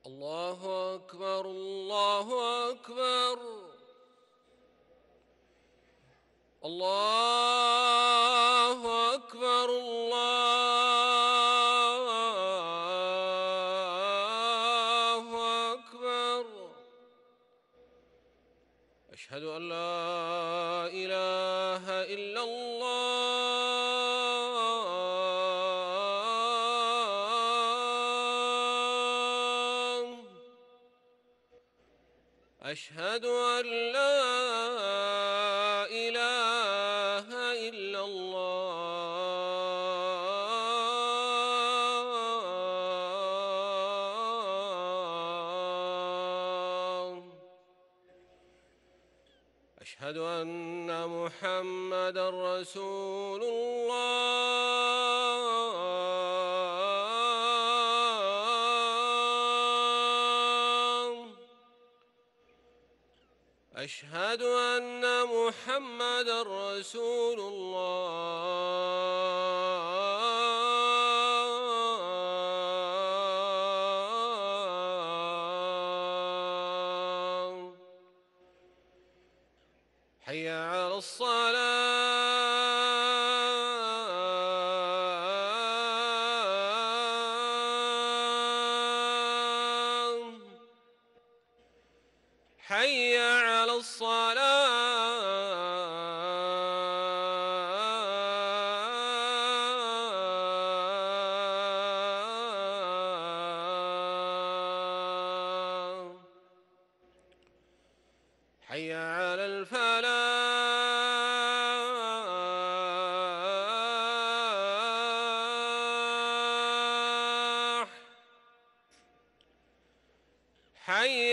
الله أكبر الله أكبر. الله أكبر الله أكبر. أشهد أن لا إله إلا الله. أشهد أن لا إله إلا الله. أشهد أن محمدًا رسول الله. أشهد أن محمدًا رسول الله. حي على الصلاة. حي على الصلاة. حي على الفلاح. حي